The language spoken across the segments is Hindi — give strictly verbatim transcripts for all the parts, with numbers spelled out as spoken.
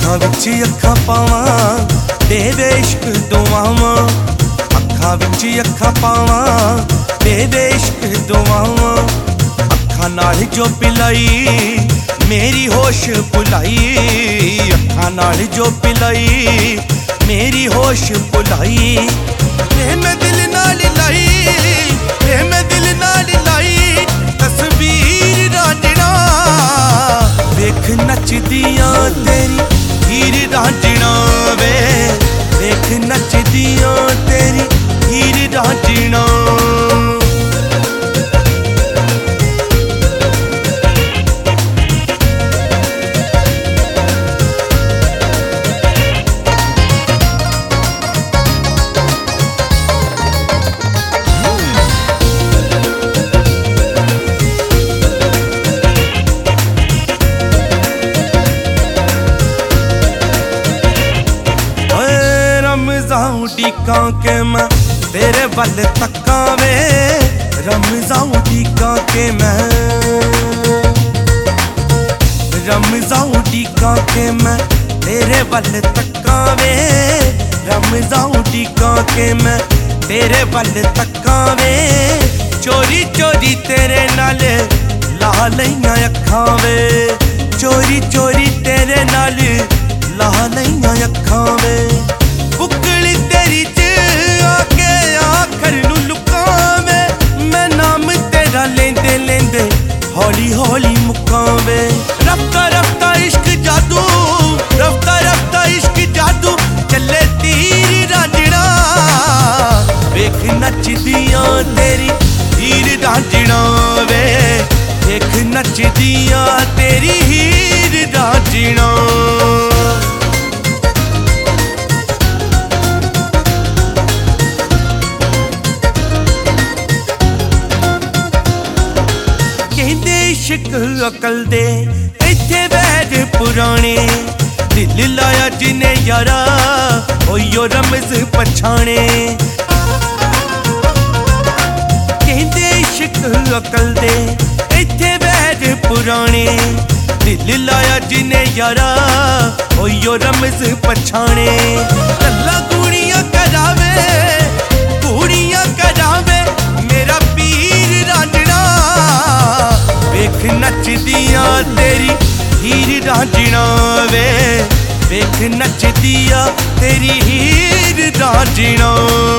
अखां विच अखां पावां दे दे इश्क दुआवां, अखां विच अखां पावां दे दे इश्क दुआवां। अखां नाल जो पिलाई मेरी होश भुलाई, अखां नाल जो पिलाई मेरी होश भुलाई। ते मैं दिल नाल लाई, ते मैं दिल नाल लाई तस्वीर रांझणा, वेख नचदियां तेरी हीर रांझणा वे, वेख नचदियां तेरी हीर रांझणा। उड़ीकां के मैं तेरे वल तक्कां वे, रमज़ां उड़ीकां के मैं, रमज़ां उड़ीकां के मैं तेरे वल तक्कां वे, रमज़ां उड़ीकां के मैं तेरे वल तक्कां वे। चोरी चोरी तेरे नाल ला लईयां अखां वे, चोरी चोरी तेरे नाल ला लईयां अखां वे। बुकली तेरी च आके आखर नू लुकावे, मैं नाम तेरा लेंदे लेंदे हौली हौली मुकावे। रफ्ता रफ्ता इश्क जादू, रफ्ता रफ्ता इश्क जादू चले तीर रांझणा, वेख नचदियां तेरी हीर रांझणा वे, वेख नचदियां तेरी हीर रांझणा। इश्क अकल दे इत्थे वैद पुराने, दिल लाया जिने यारा ओयो रमज पछाने। कहंदे इश्क अकल दे इत्थे वैद पुराने, दिल लाया जिने यारा ओयो रमज पछाने। गल्लां कुड़ियां करावे, कुड़ियां करावे मेरा पीर रांझणा, वेख नचदियां तेरी हीर रांझणा वे, वेख नचदियां तेरी हीर रांझणा।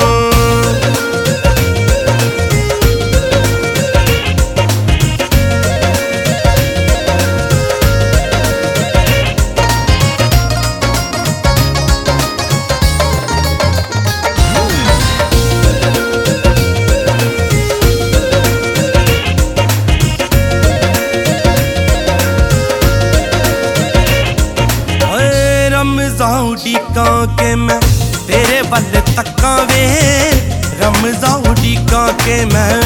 रमज़ां उड़ीकां के मैं तेरे वल तक्कां वे, रमज़ां उड़ीकां के मैं,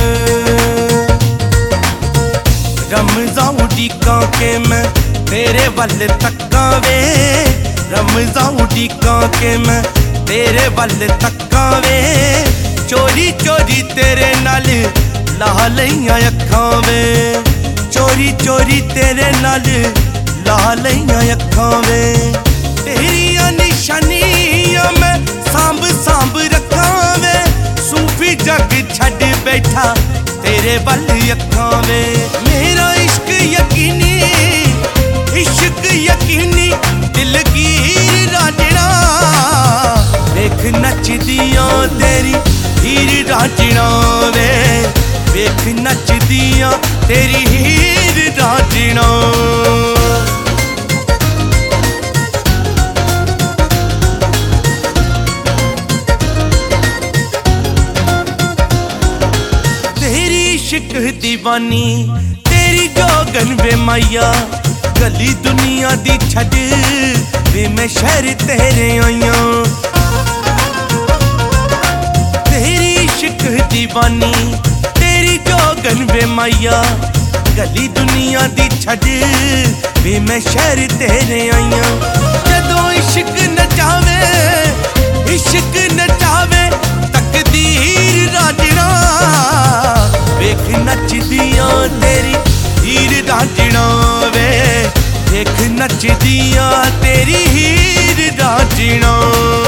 रमज़ां उड़ीकां के मैं तेरे वल तक्कां वे, रमज़ां उड़ीकां के मैं तेरे वल तक्कां वे। चोरी चोरी तेरे नाल ला लईयां अखां वे, चोरी चोरी तेरे नाल ला लईयां अखां वे। तेरिया निशानियां मैं सांभ सांभ रखां वे, सूफी जग छड़ बैठा तेरे वल अखां वे। मेरा इश्क यकीनी, इश्क यकीनी दिलगीर रांझणा, वेख नचदियां तेरी हीर रांझणा वे, वेख नचदियां तेरी हीर रांझणा। इश्क दीवानी तेरी जोगन वे माया, गली दुनिया दी छड़ वे मैं शहर तेरे आईया। तेरी इश्क दीवानी तेरी जोगन वे माया, गली दुनिया दी छड़ वे मैं शहर तेरे आईया। जदों इश्क नचावे, इश्क नचावे तकदीर रांझणा, वेख नचदियां तेरी हीर रांझणा वे, वेख देख नचदियां तेरी हीर रांझणा।